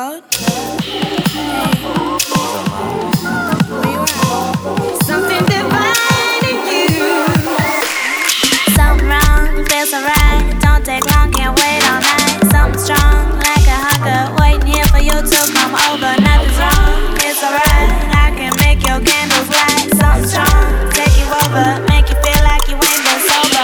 dog. Hey, where you at? Something divine in you. Something wrong, feels alright. Don't take long, can't wait all night. Something strong, like a hunger, waiting here for you to come over. Nothing's wrong, it's alright. I can make your candles light. Something strong, take you over, make you feel like you ain't been sober.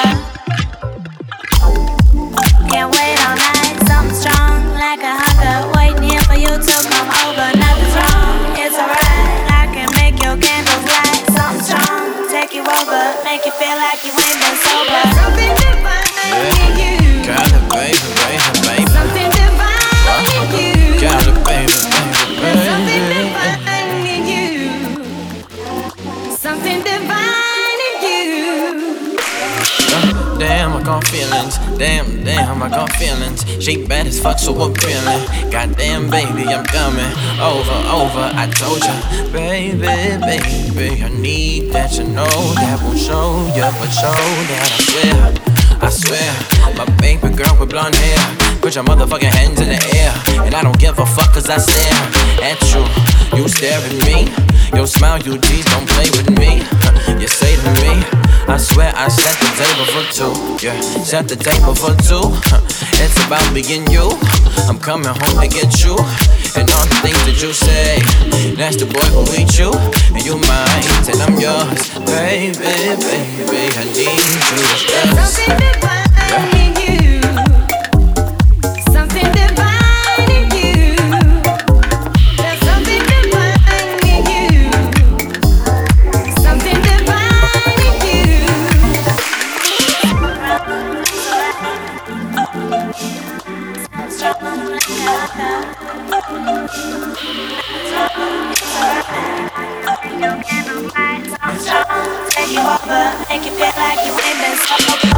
Can't wait all night. Something strong, like a hunger, waiting here for you to come over. Nothing's wrong, it's alright. I can make your candles light. Something strong, take you over, make you feel like you ain't been sober. Something divine in you. Got it, baby, baby, baby. Something divine in you. Got it, baby, baby, baby. Something divine in you. Something divine in you. Damn, I got feelings. Damn, I got feelings. She bad as fuck, so appealing. Goddamn, baby, I'm coming over. I told ya, baby, baby, I need that you know that will show ya, but show that I swear, my baby girl with blonde hair. Put your motherfucking hands in the air, and I don't give a fuck 'cause I stare at you. You stare at me. Your smile, you G's don't play with me. You say to me, I swear I set the table for two. Yeah, set the table for two. It's about me and you. I'm coming home to get you. And all the things that you say, that's the boy who eat you. And you mine, and I'm yours. Baby, baby, I need you. There's something divine in you. Something divine in you. There's something divine in you. Something divine in you. Take you over, make you feel like you ain't been so